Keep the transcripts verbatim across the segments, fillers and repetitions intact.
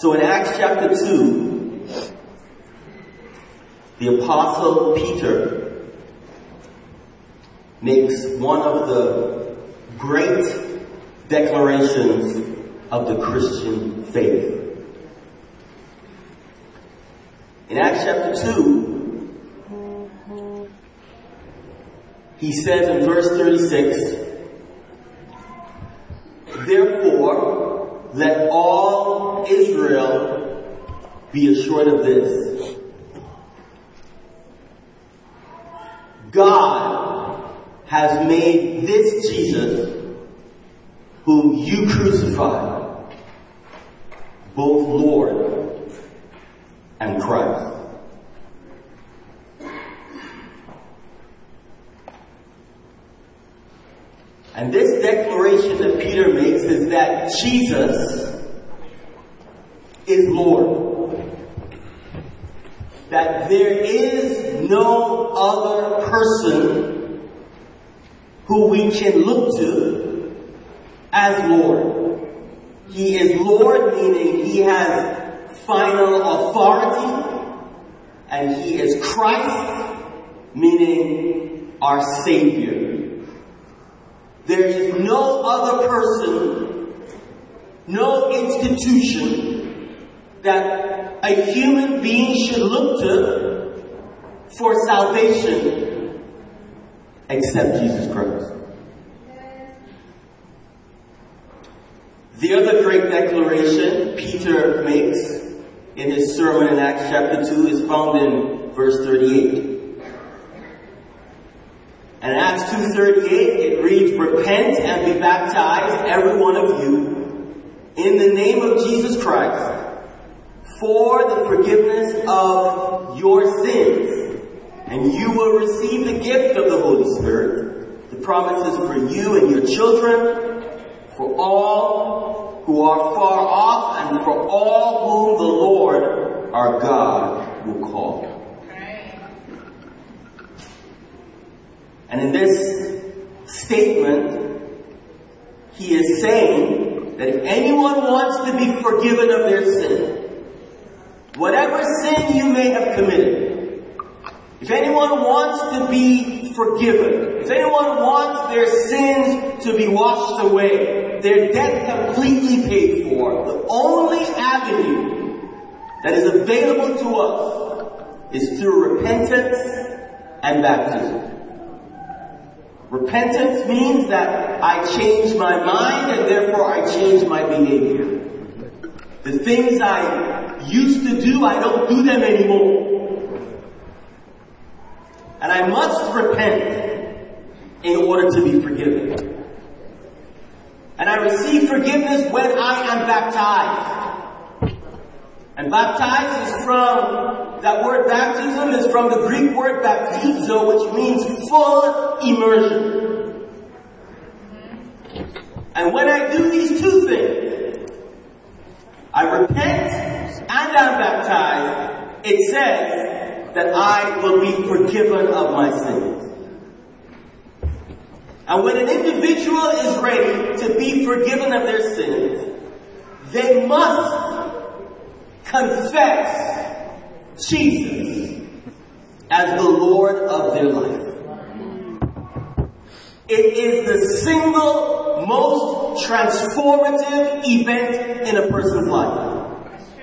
So in Acts chapter two, the Apostle Peter makes one of the great declarations of the Christian faith. In Acts chapter two, he says in verse thirty-six, "Therefore, let all Israel be assured of this. God has made this Jesus, whom you crucified, both Lord and Christ." And this declaration that Peter makes is that Jesus is Lord. That there is no other person who we can look to as Lord. He is Lord, meaning he has final authority, and he is Christ, meaning our Savior. There is no other person, no institution that a human being should look to for salvation except Jesus Christ. The other great declaration Peter makes in his sermon in Acts chapter two is found in verse thirty-eight. And in Acts two thirty-eight, it reads, "Repent and be baptized, every one of you, in the name of Jesus Christ, for the forgiveness of your sins, and you will receive the gift of the Holy Spirit. The promise is for you and your children, for all who are far off, and for all whom the Lord our God will call." And in this statement, he is saying that if anyone wants to be forgiven of their sin, whatever sin you may have committed, if anyone wants to be forgiven, if anyone wants their sins to be washed away, their debt completely paid for, the only avenue that is available to us is through repentance and baptism. Repentance means that I change my mind and therefore I change my behavior. The things I used to do, I don't do them anymore. And I must repent in order to be forgiven. And I receive forgiveness when I am baptized. And baptized is from, that word baptism is from the Greek word baptizo, which means full immersion. And when I do these two things, I repent and I'm baptized, it says that I will be forgiven of my sins. And when an individual is ready to be forgiven of their sins, they must confess Jesus as the Lord of their life. It is the single most transformative event in a person's life.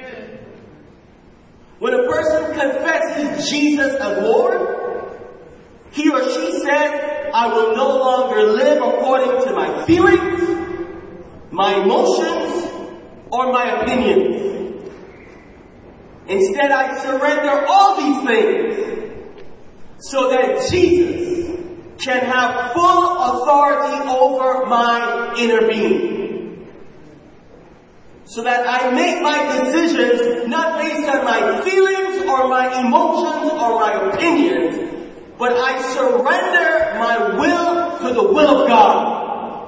When a person confesses Jesus as Lord, he or she says, I will no longer live according to my feelings, my emotions, or my opinions. Instead, I surrender all these things so that Jesus can have full authority over my inner being. So that I make my decisions not based on my feelings or my emotions or my opinions, but I surrender my will to the will of God.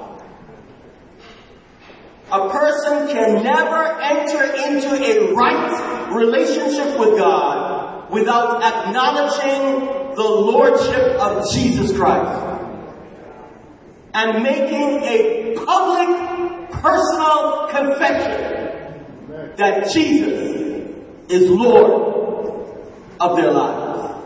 A person can never enter into a right relationship with God without acknowledging the Lordship of Jesus Christ and making a public, personal confession that Jesus is Lord of their lives.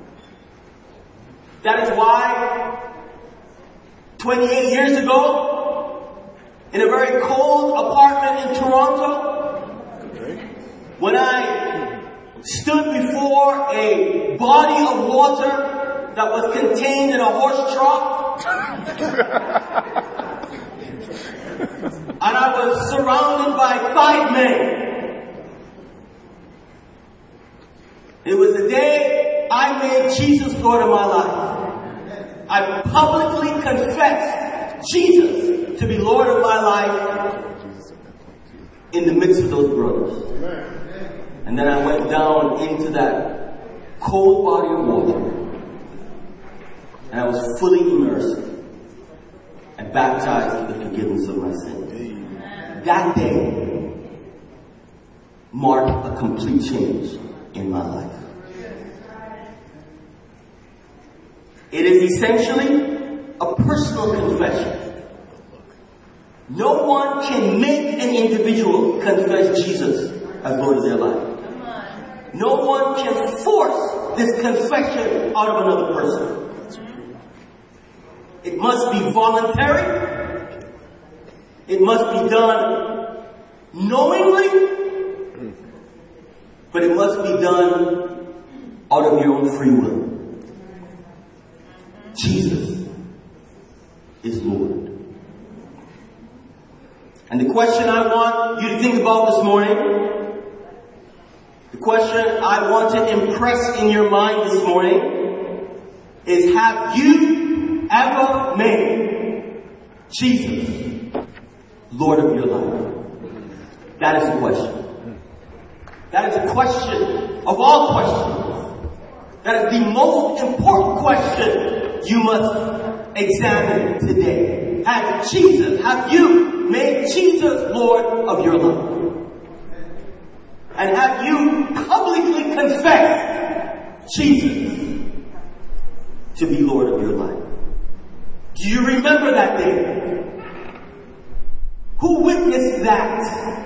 That is why twenty-eight years ago, in a very cold apartment in Toronto, when I stood before a body of water that was contained in a horse trough, and I was surrounded by five men. It was the day I made Jesus Lord of my life. I publicly confessed Jesus to be Lord of my life in the midst of those brothers. And then I went down into that cold body of water, and I was fully immersed and baptized in the forgiveness of my sins. That day marked a complete change in my life. It is essentially a personal confession. No one can make an individual confess Jesus as Lord of their life. No one can force this confession out of another person. It must be voluntary. It must be done knowingly, but it must be done out of your own free will. Jesus is Lord. And the question I want you to think about this morning, the question I want to impress in your mind this morning is, have you ever made Jesus Lord of your life? That is the question. That is a question of all questions. That is the most important question you must examine today. Have Jesus, have you made Jesus Lord of your life? And have you publicly confessed Jesus to be Lord of your life? Do you remember that day? Who witnessed that?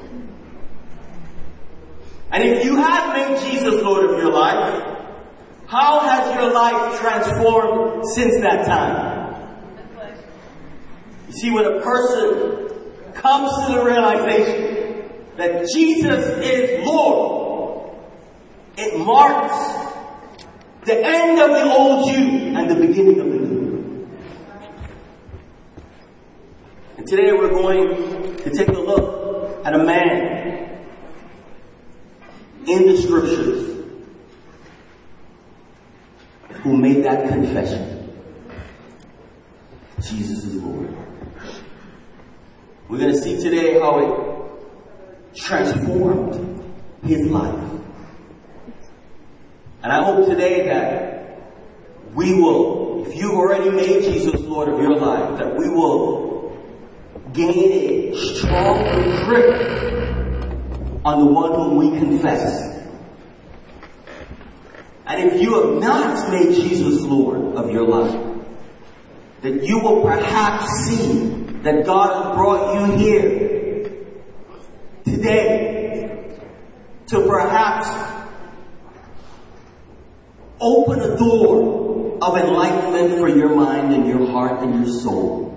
And if you have made Jesus Lord of your life, how has your life transformed since that time? You see, when a person comes to the realization that Jesus is Lord, it marks the end of the old you and the beginning of the new. And today we're going to take a look at a man in the scriptures who made that confession. Jesus is Lord. We're going to see today how it transformed his life. And I hope today that we will, if you've already made Jesus Lord of your life, that we will gain a strong grip on the one whom we confess. And if you have not made Jesus Lord of your life, that you will perhaps see that God has brought you here today to perhaps open a door of enlightenment for your mind and your heart and your soul.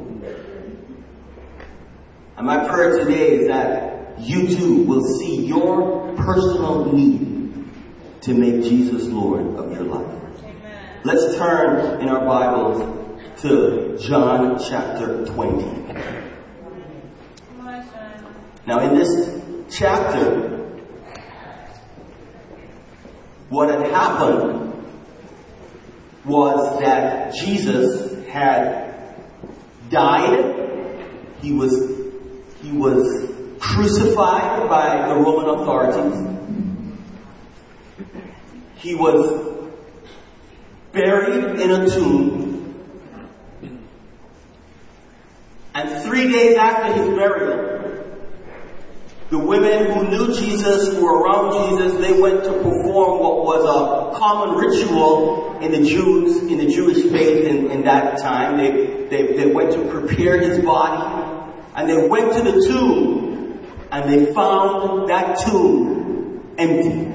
And my prayer today is that you too will see your personal need to make Jesus Lord of your life. Amen. Let's turn in our Bibles to John chapter twenty. Now in this chapter, what had happened was that Jesus had died. He was, he was crucified by the Roman authorities. He was buried in a tomb. And three days after his burial, the women who knew Jesus, who were around Jesus, they went to perform what was a common ritual in the Jews, in the Jewish faith in, in that time. They, they, they went to prepare his body, and they went to the tomb and they found that tomb empty.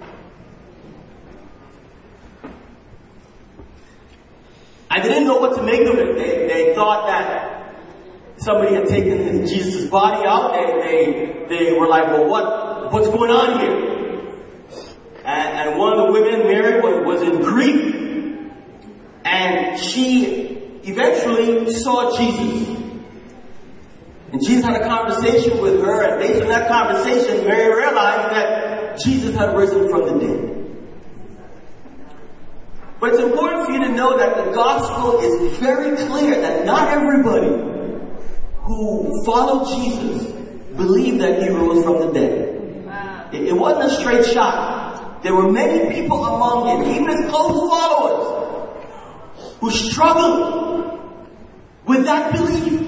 And they didn't know what to make of it. They, they thought that somebody had taken Jesus' body out. They, they, they were like, well, what, what's going on here? And, and one of the women, Mary, was, was in grief. And she eventually saw Jesus. And Jesus had a conversation with her, and based on that conversation, Mary realized that Jesus had risen from the dead. But it's important for you to know that the gospel is very clear that not everybody who followed Jesus believed that he rose from the dead. Wow. It, it wasn't a straight shot. There were many people among him, even his close followers, who struggled with that belief.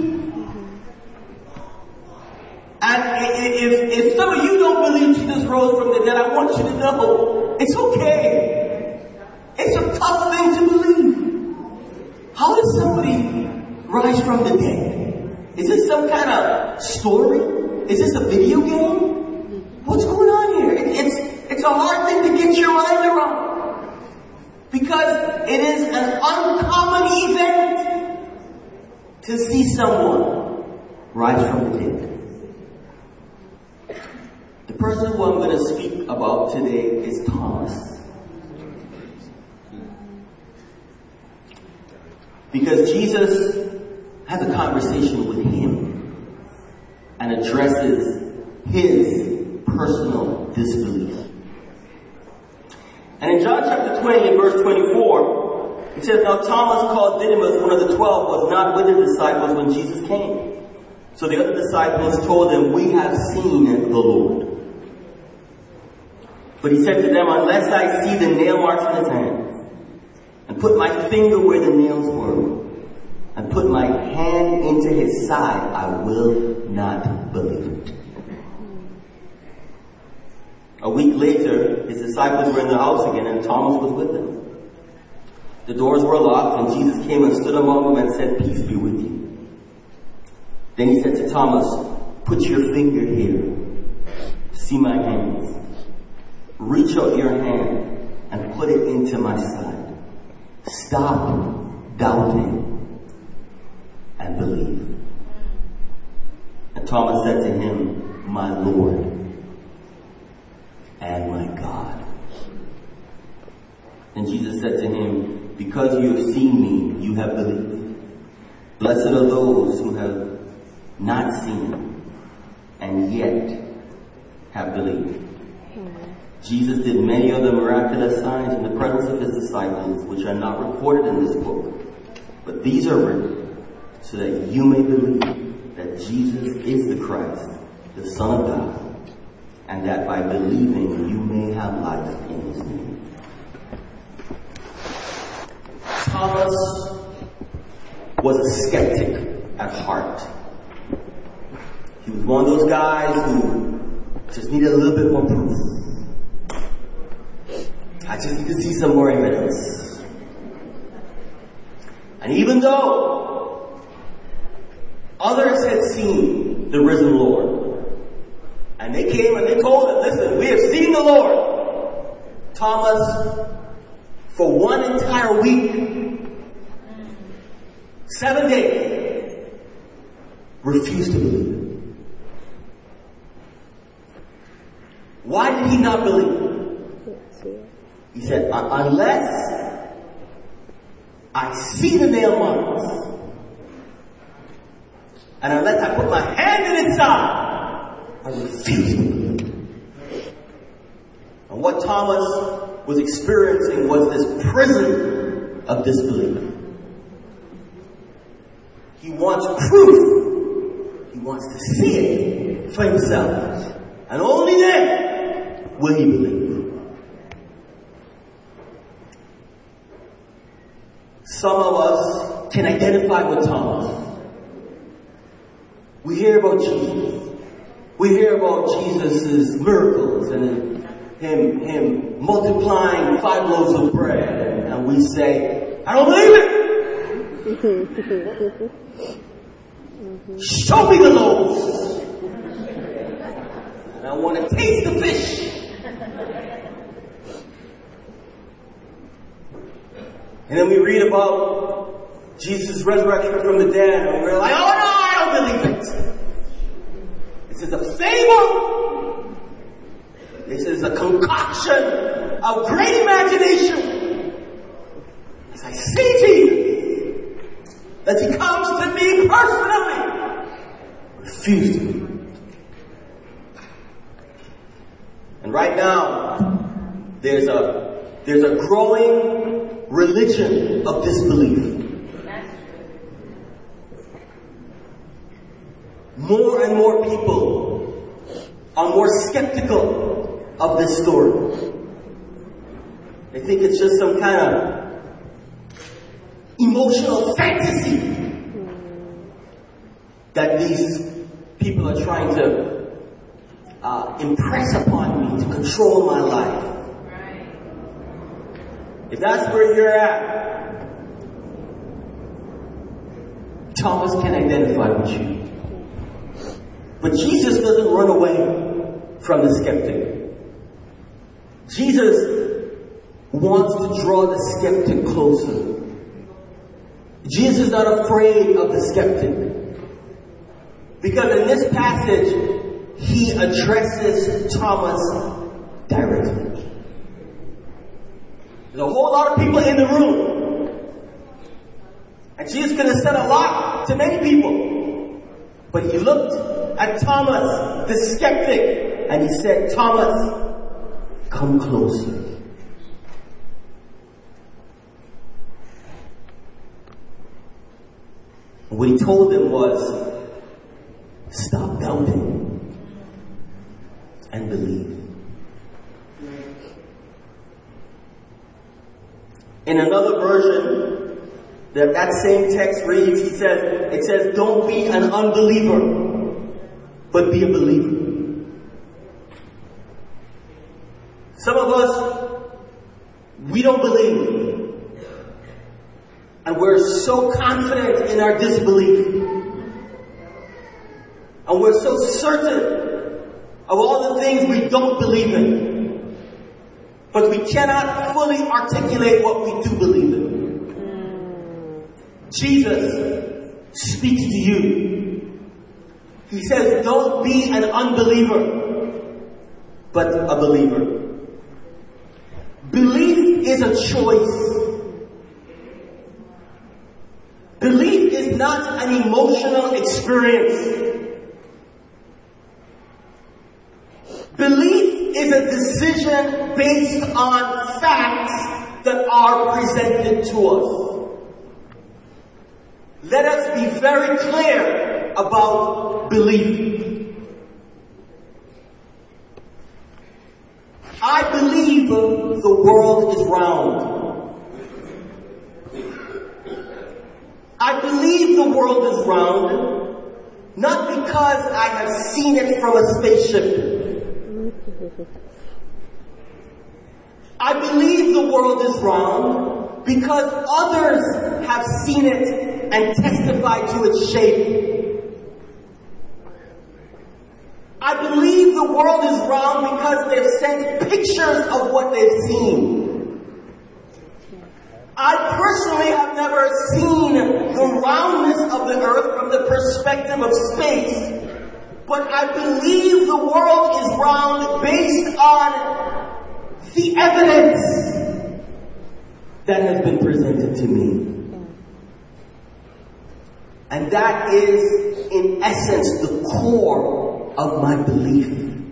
And if, if some of you don't believe Jesus rose from the dead, I want you to know it's okay. It's a tough thing to believe. How does somebody rise from the dead? Is this some kind of story? Is this a video game? What's going on here? It, it's, it's a hard thing to get your mind around. Because it is an uncommon event to see someone rise from the dead. The person who I'm going to speak about today is Thomas. Because Jesus has a conversation with him and addresses his personal disbelief. And in John chapter twenty, in verse twenty-four, it says, now Thomas, called Didymus, one of the twelve, was not with the disciples when Jesus came. So the other disciples told him, we have seen the Lord. But he said to them, unless I see the nail marks in his hands, and put my finger where the nails were, and put my hand into his side, I will not believe it. A week later, his disciples were in the house again, and Thomas was with them. The doors were locked, and Jesus came and stood among them and said, peace be with you. Then he said to Thomas, put your finger here. See my hands. Reach out your hand and put it into my side. Stop doubting and believe. And Thomas said to him, my Lord and my God. And Jesus said to him, because you have seen me, you have believed. Blessed are those who have not seen and yet have believed. Jesus did many other miraculous signs in the presence of his disciples, which are not recorded in this book. But these are written so that you may believe that Jesus is the Christ, the Son of God, and that by believing you may have life in his name. Thomas was a skeptic at heart. He was one of those guys who just needed a little bit more proof. I just need to see some more evidence. And even though others had seen the risen Lord, and they came and they told him, listen, we have seen the Lord, Thomas, for one entire week, seven days, refused to believe it. Why did he not believe it? He said, unless I see the nail marks, and unless I put my hand in its side, I refuse to believe. And what Thomas was experiencing was this prison of disbelief. He wants proof. He wants to see it for himself. And only then will he believe. Some of us can identify with Thomas. We hear about Jesus. We hear about Jesus' miracles and him, him multiplying five loaves of bread. And we say, I don't believe it. Show me the loaves. and I want to taste the fish. And then we read about Jesus' resurrection from the dead, and we're like, oh no, I don't believe it. This is a fable. This is a concoction of great imagination. As I see Jesus, as he comes to me personally, refuse to believe it. And right now, there's a there's a growing religion of disbelief. More and more people are more skeptical of this story. They think it's just some kind of emotional fantasy that these people are trying to uh, impress upon me to control my life. If that's where you're at, Thomas can identify with you. But Jesus doesn't run away from the skeptic. Jesus wants to draw the skeptic closer. Jesus is not afraid of the skeptic. Because in this passage, he addresses Thomas directly. There's a whole lot of people in the room. And Jesus could have said a lot to many people. But he looked at Thomas, the skeptic, and he said, Thomas, come closer. And what he told him was, stop doubting and believe. In another version, that, that same text reads, he says, it says, don't be an unbeliever, but be a believer. Some of us, we don't believe. And we're so confident in our disbelief. And we're so certain of all the things we don't believe in. But we cannot fully articulate what we do believe in. Jesus speaks to you. He says, don't be an unbeliever, but a believer. Belief is a choice. Belief is not an emotional experience. Belief is a decision based on facts that are presented to us. Let us be very clear about belief. I believe the world is round. I believe the world is round, not because I have seen it from a spaceship. I believe the world is round because others have seen it and testified to its shape. I believe the world is round because they've sent pictures of what they've seen. I personally have never seen the roundness of the earth from the perspective of space. But I believe the world is round based on the evidence that has been presented to me. And that is, in essence, the core of my belief.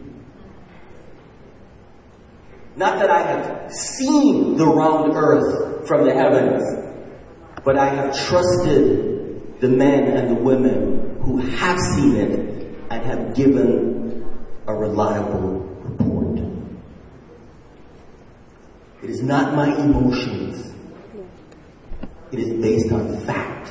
Not that I have seen the round earth from the heavens, but I have trusted the men and the women who have seen it and have given a reliable report. It is not my emotions. It is based on fact.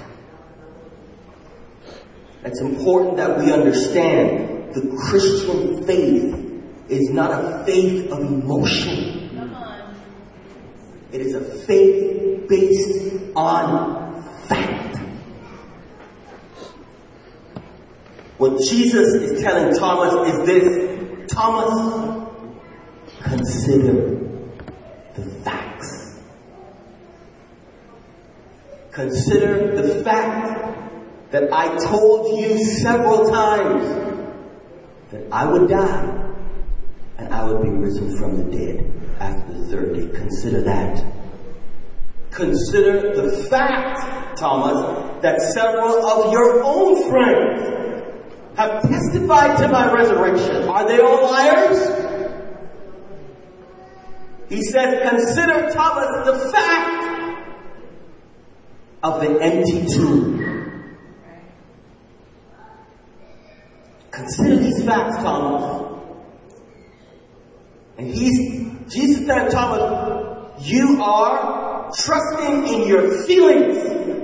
It's important that we understand the Christian faith is not a faith of emotion. It is a faith based on fact. What Jesus is telling Thomas is this: Thomas, consider the facts. Consider the fact that I told you several times that I would die and I would be risen from the dead after the third day. Consider that. Consider the fact, Thomas, that several of your own friends have testified to my resurrection. Are they all liars? He says, consider, Thomas, the fact of the empty tomb. Consider these facts, Thomas. And he's, Jesus said, Thomas, you are trusting in your feelings.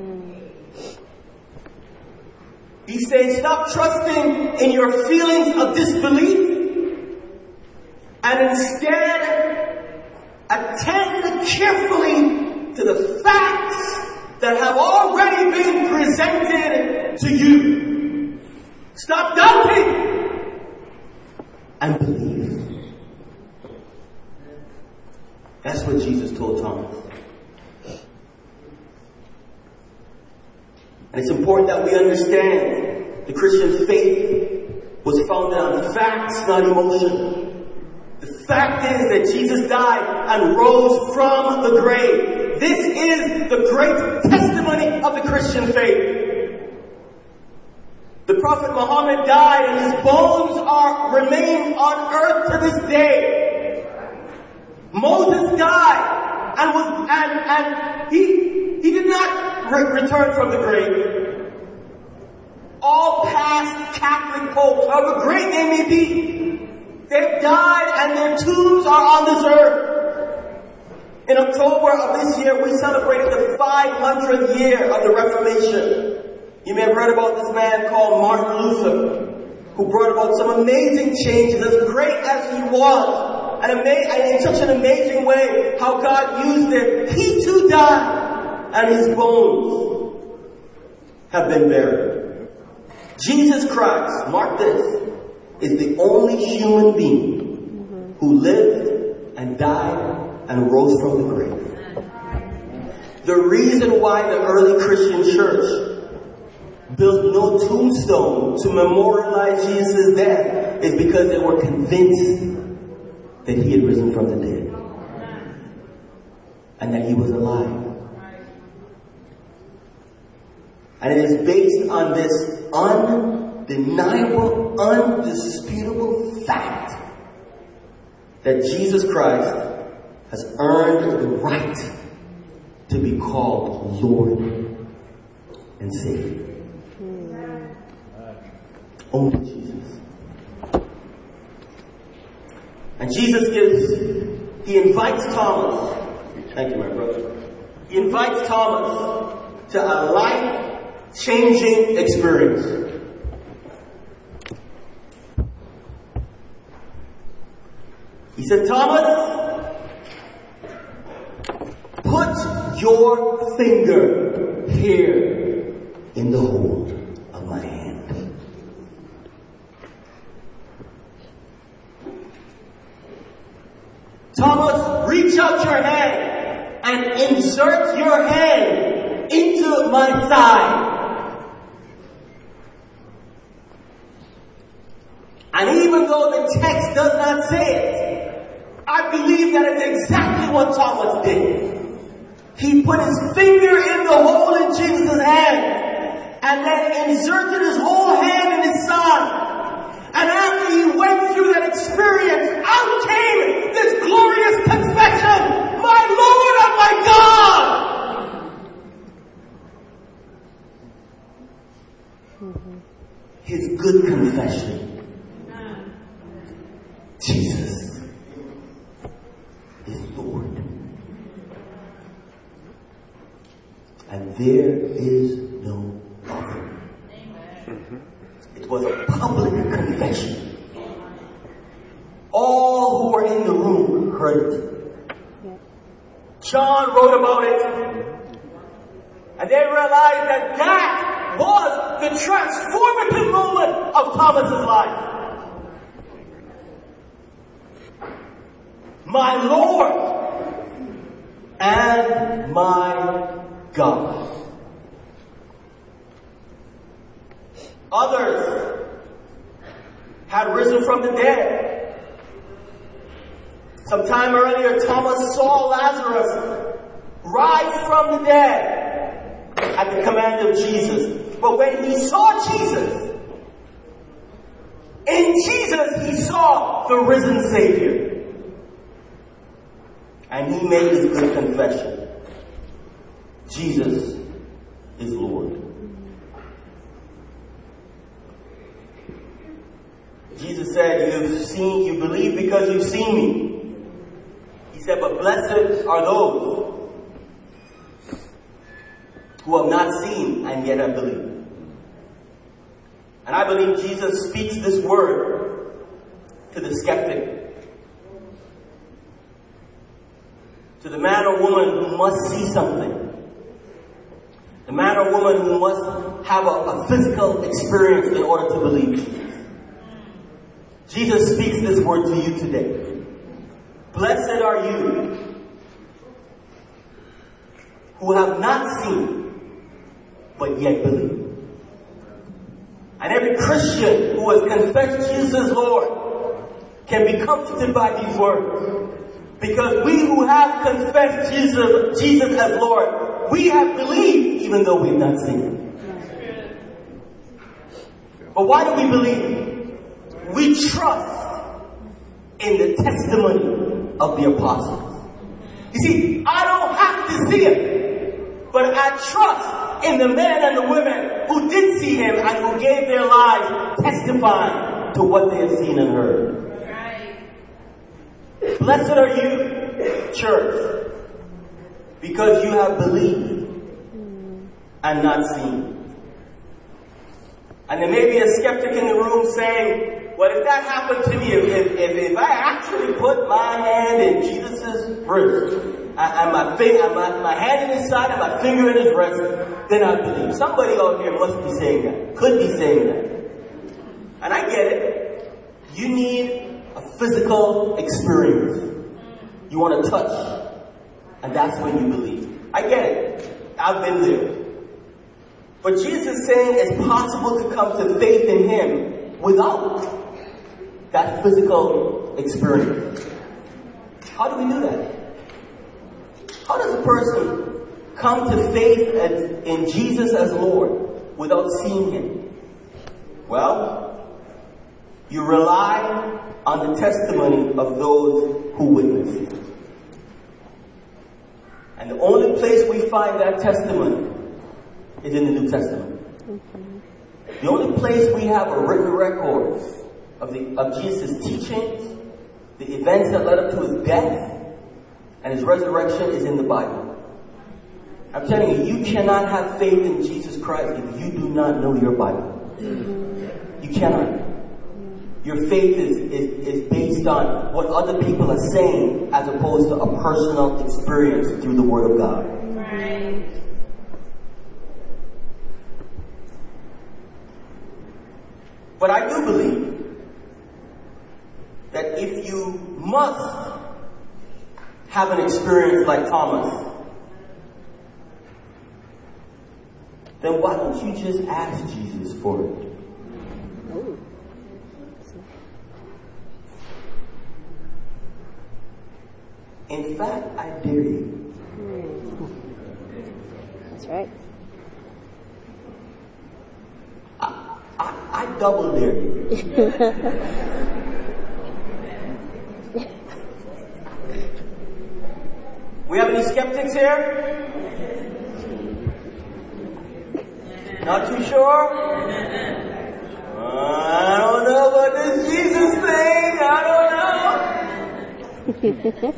He's saying, stop trusting in your feelings of disbelief and instead attend carefully to the facts that have already been presented to you. Stop doubting and believe. That's what Jesus told Thomas. And it's important that we understand the Christian faith was founded on facts, not emotion. The fact is that Jesus died and rose from the grave. This is the great testimony of the Christian faith. The Prophet Muhammad died and his bones are remain on earth to this day. Moses died and was and and he he did not re- return from the grave. All past Catholic popes, however great they may be, they've died and their tombs are on this earth. In October of this year, we celebrated the five hundredth year of the Reformation. You may have heard about this man called Martin Luther, who brought about some amazing changes, as great as he was, and ama- in such an amazing way, how God used him. He too died, and his bones have been buried. Jesus Christ, mark this, is the only human being who lived and died and rose from the grave. The reason why the early Christian church built no tombstone to memorialize Jesus' death is because they were convinced that he had risen from the dead and that he was alive. And it is based on this undeniable, undisputable fact that Jesus Christ has earned the right to be called Lord and Savior. Only Jesus. And Jesus gives, he invites Thomas, thank you, my brother. He invites Thomas to a life-changing experience. He said, Thomas, put your finger here in the hole of my hand. Thomas, reach out your hand and insert your hand into my side. And even though the text does not say it, I believe that is exactly what Thomas did. He put his finger in the hole in Jesus' hand and then inserted his whole hand in his side. And after he went through that experience, out came this glorious confession, my Lord and my God! Mm-hmm. His good confession. Jesus is Lord. And there is no other. It was a public confession. All who were in the room heard it. John wrote about it. And they realized that that was the transformative moment of Thomas's life. my Lord and my God. Others had risen from the dead. Sometime earlier, Thomas saw Lazarus rise from the dead at the command of Jesus. But when he saw Jesus, in Jesus he saw the risen Savior. And he made his good confession. Jesus is Lord. Jesus said, you've seen, you believe because you've seen me. He said, but blessed are those who have not seen and yet have believed. And I believe Jesus speaks this word to the skeptic. To the man or woman who must see something. The man or woman who must have a, a physical experience in order to believe. Jesus speaks this word to you today. Blessed are you who have not seen, but yet believe. And every Christian who has confessed Jesus as Lord can be comforted by these words. Because we who have confessed Jesus, Jesus as Lord, we have believed even though we've not seen. But why do we believe? We trust in the testimony of the apostles. You see, I don't have to see it, but I trust in the men and the women who did see him and who gave their lives testifying to what they have seen and heard. Blessed are you, church, because you have believed and not seen. And there may be a skeptic in the room saying, well, if that happened to me, if, if, if I actually put my hand in Jesus' wrist, and my, finger, my, my hand in his side and my finger in his wrist, then I believe. Somebody out here must be saying that, could be saying that. And I get it. You need a physical experience. You want to touch, and that's when you believe. I get it. I've been there. But Jesus is saying it's possible to come to faith in him without that physical experience. How do we do that? How does a person come to faith as, in Jesus as Lord without seeing him? Well, you rely on the testimony of those who witnessed. And the only place we find that testimony is in the New Testament. Mm-hmm. The only place we have a written record of, the, of Jesus' teachings, the events that led up to his death, and his resurrection is in the Bible. I'm telling you, you cannot have faith in Jesus Christ if you do not know your Bible. Mm-hmm. You cannot. Your faith is, is, is based on what other people are saying as opposed to a personal experience through the Word of God. Right. But I do believe that if you must have an experience like Thomas, then why don't you just ask Jesus for it? Ooh. In fact, I dare you. That's right. I, I, I double dare you. We have any skeptics here? Not too sure? Uh, I don't know about this Jesus thing. I don't know.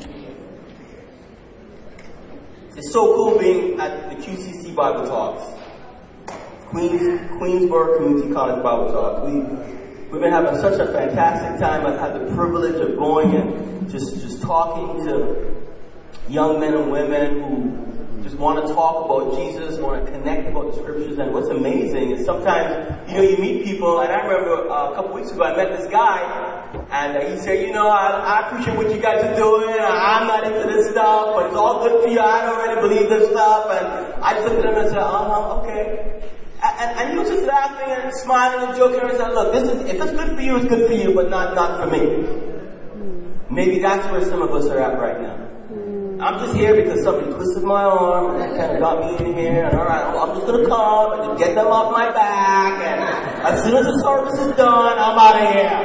It's so cool being at the Q C C Bible Talks. Queens, Queensborough Community College Bible Talks. We, we've been having such a fantastic time. I've had the privilege of going and just, just talking to young men and women who just want to talk about Jesus, want to connect about the scriptures. And what's amazing is sometimes, you know, you meet people, and I remember uh, a couple weeks ago I met this guy And uh, he said, you know, I, I appreciate what you guys are doing. I'm not into this stuff, but it's all good for you. I don't really believe this stuff. And I just looked at him and said, uh-huh, okay. And, and he was just laughing and smiling and joking and said, look, this is, if it's good for you, it's good for you, but not, not for me. Maybe that's where some of us are at right now. I'm just here because somebody twisted my arm and that kind of got me in here. And all right, I'm just going to come and get them off my back. And as soon as the service is done, I'm out of here.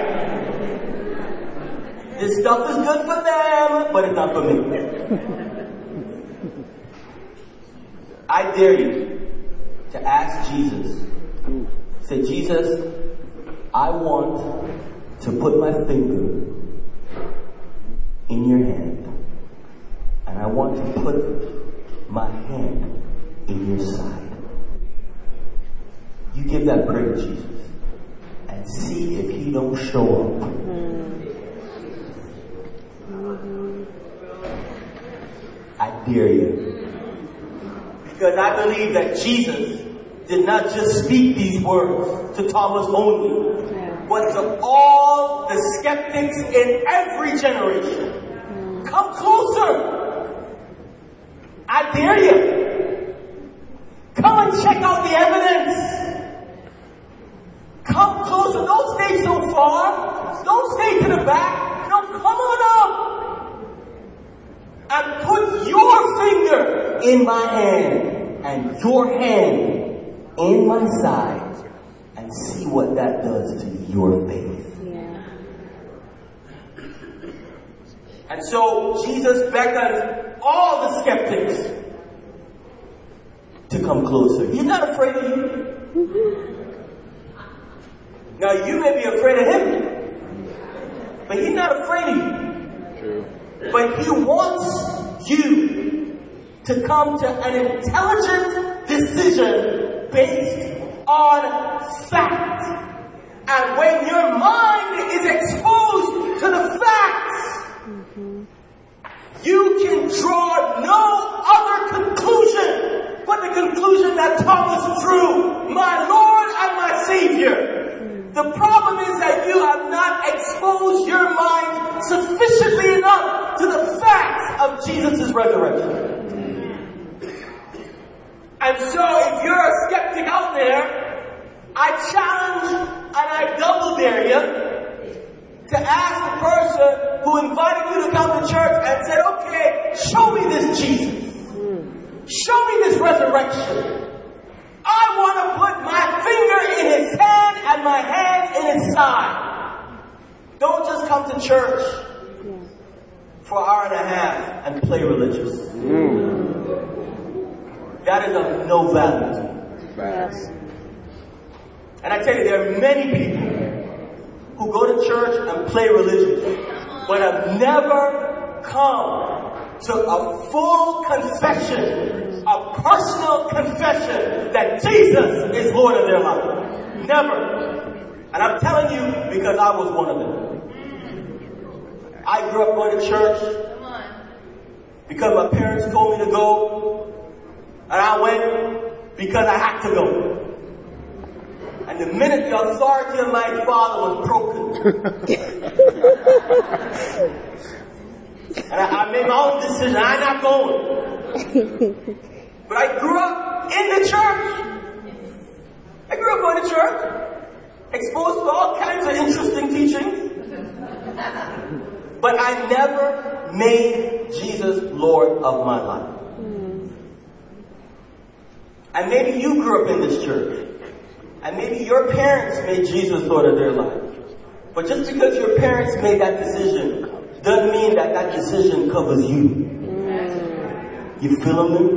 This stuff is good for them, but it's not for me. I dare you to ask Jesus. Say, Jesus, I want to put my finger in your hand. And I want to put my hand in your side. You give that prayer to Jesus and see if he don't show up. Mm-hmm. I dare you. Because I believe that Jesus did not just speak these words to Thomas only, but to all the skeptics in every generation. Come closer. I dare you. Come and check out the evidence. Come closer. Don't stay so far. Don't stay to the back. No, come on up. And put your finger in my hand and your hand in my side and see what that does to your faith. Yeah. And so Jesus beckoned all the skeptics to come closer. He's not afraid of you. Now you may be afraid of him, but he's not afraid of you. True. But he wants you to come to an intelligent decision based on fact. And when your mind is exposed to the facts, mm-hmm. you can draw no other conclusion but the conclusion that Thomas drew, my Lord and my Savior. The problem is that you have not exposed your mind sufficiently enough to the facts of Jesus' resurrection. And so if you're a skeptic out there, I challenge and I double dare you to ask the person who invited you to come to church and said, okay, show me this Jesus. Show me this resurrection. I want to put my finger in his hand and my hand in his side. Don't just come to church for an hour and a half and play religious. Mm. That is of no value to me. Yes. And I tell you, there are many people who go to church and play religious, but have never come to a full confession, a personal confession that Jesus is Lord of their life. Never. And I'm telling you because I was one of them. I grew up going to church because my parents told me to go, and I went because I had to go. And the minute the authority of my father was broken, and I, I made my own decision, I'm not going. But I grew up in the church. I grew up going to church, exposed to all kinds of interesting teachings. But I never made Jesus Lord of my life. And maybe you grew up in this church. And maybe your parents made Jesus Lord of their life. But just because your parents made that decision doesn't mean that that decision covers you. You feeling me?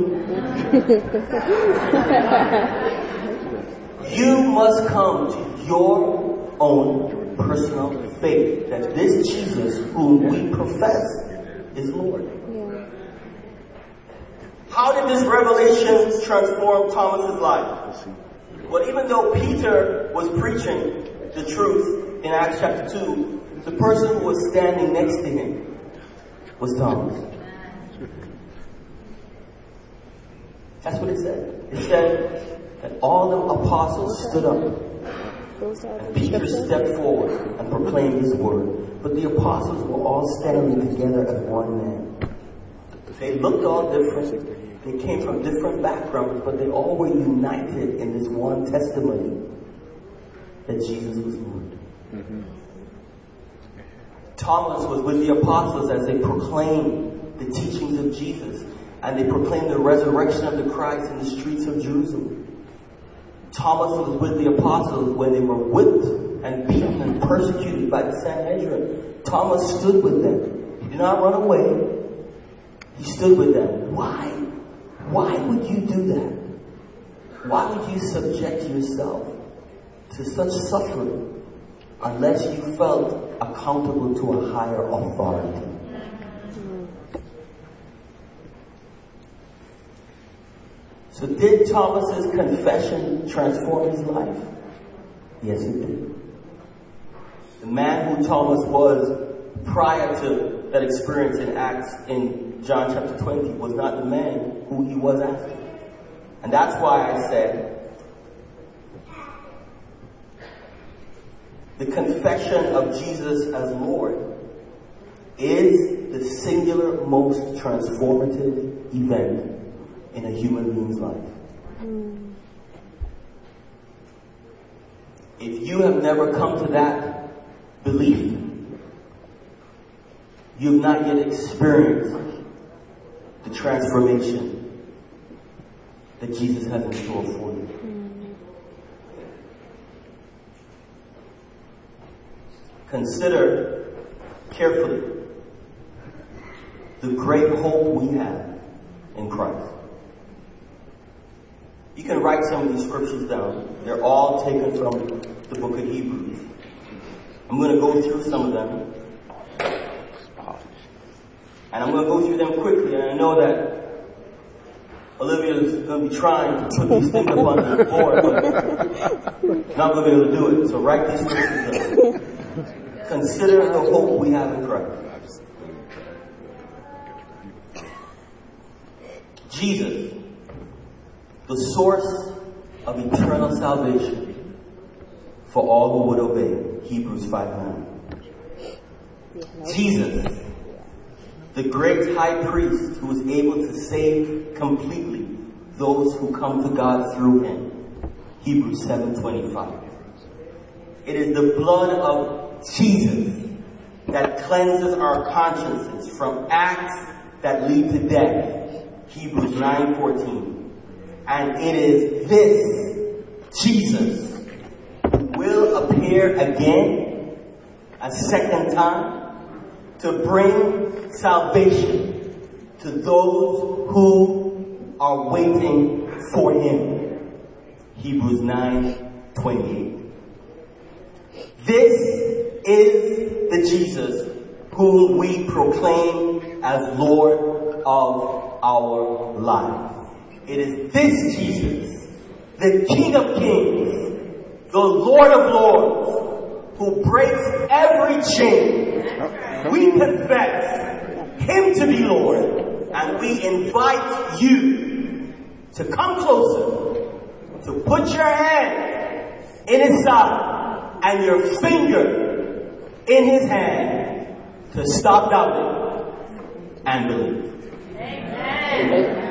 You must come to your own personal faith that this Jesus whom we profess is Lord. How did this revelation transform Thomas's life? Well, even though Peter was preaching the truth in Acts chapter two, the person who was standing next to him was Thomas. That's what it said. It said that all the apostles stood up And Peter stepped forward and proclaimed his word. But the apostles were all standing together as one man. They looked all different. They came from different backgrounds, but they all were united in this one testimony that Jesus was Lord. Mm-hmm. Thomas was with the apostles as they proclaimed the teachings of Jesus, and they proclaimed the resurrection of the Christ in the streets of Jerusalem. Thomas was with the apostles when they were whipped and beaten and persecuted by the Sanhedrin. Thomas stood with them. He did not run away. He stood with them. Why? Why would you do that? Why would you subject yourself to such suffering unless you felt accountable to a higher authority? So did Thomas's confession transform his life? Yes, it did. The man who Thomas was prior to that experience in Acts in John chapter twenty was not the man who he was after. And that's why I said the confession of Jesus as Lord is the singular most transformative event in a human being's life. Mm. If you have never come to that belief, you have not yet experienced the transformation that Jesus has in store for you. Mm. Consider carefully the great hope we have in Christ. You can write some of these scriptures down. They're all taken from the book of Hebrews. I'm going to go through some of them. And I'm going to go through them quickly. And I know that Olivia is going to be trying to put these things up on the board, but not going to be able to do it. So write these scriptures down. Consider the hope we have in Christ. Jesus, the source of eternal salvation for all who would obey. Hebrews five nine. Jesus, the great high priest who is able to save completely those who come to God through him. Hebrews seven twenty-five. It is the blood of Jesus that cleanses our consciences from acts that lead to death. Hebrews nine fourteen. And it is this Jesus who will appear again a second time to bring salvation to those who are waiting for him. Hebrews nine twenty-eight. This is the Jesus whom we proclaim as Lord of our lives. It is this Jesus, the King of Kings, the Lord of Lords, who breaks every chain. We confess him to be Lord, and we invite you to come closer, to put your hand in his side and your finger in his hand to stop doubting and believe. Amen. Amen.